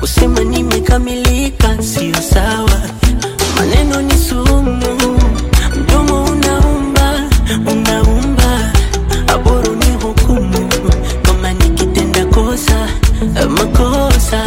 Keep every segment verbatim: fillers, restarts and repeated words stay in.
kusema nimekamilika sio sawa. Maneno ni sumu, mdomo unaumba, unaumba. Aboro ni hukumu, kama nikitenda kosa, makosa.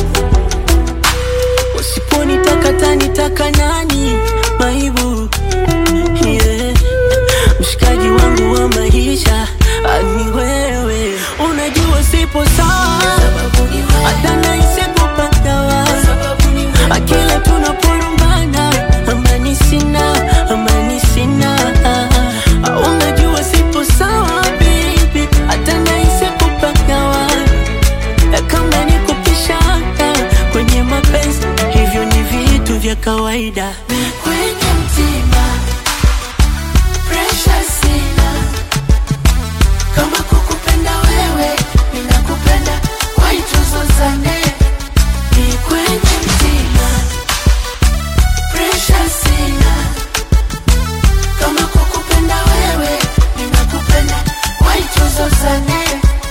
Usiponitaka tanitaka nani? Maibu, yeah. Mshikaji wangu wa maisha ni wewe. Unajua sipo sawa, hata nahisi kupagawa. Akila tunaporumbana, amani sina, amani sina. Unajua sipo sawa baby, hata nahisi kupagawa. Kama ni kupishana kwenye mapenzi, hivyo ni vitu vya kawaida. Kwenye mtima pressure sina, kama kukupenda wewe ninakupenda, why tuzozane? Ni kwenye mtima pressure sina, kama kukupenda wewe ninakupenda, why tuzozane?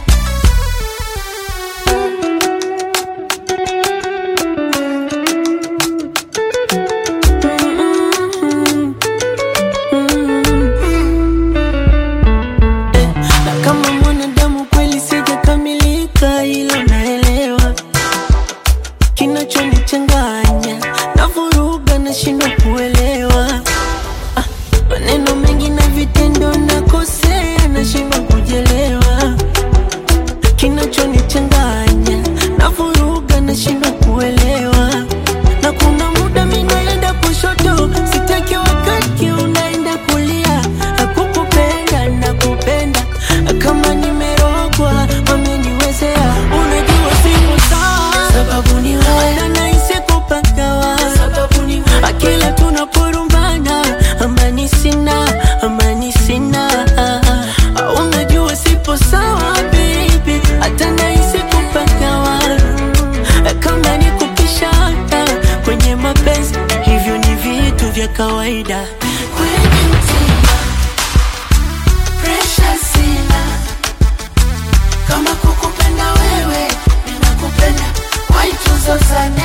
Kama mwanadamu kweli sijakamilika, ila naelewa kinachonichanganya, navuruga nashindwa kuelewa. Ah, maneno mengi na vitendo nakosea, nashindwa kujielewa. Kinachonichanganya, navuruga nashindwa kuelewa. Na kuna muda mimi naenda kushoto, sitaki wakati unaenda kulia. Hakukupenda nakupenda, kama nimerogwa wameniwezea. Unajua sipo sawa, Sababu ni wewe, hata nahisi kupagawa. sababu ni wewe, Akila tunaporumbana, amani sina, amani sina. Unajua sipo sawa baby, hata nahisi kupagawa. Kama ni kupishana kwenye mapenzi, hivyo ni vitu vya kawaida. kwenye mtima pressure sina, kama kukupenda wewe ninakupenda, why tuzozane?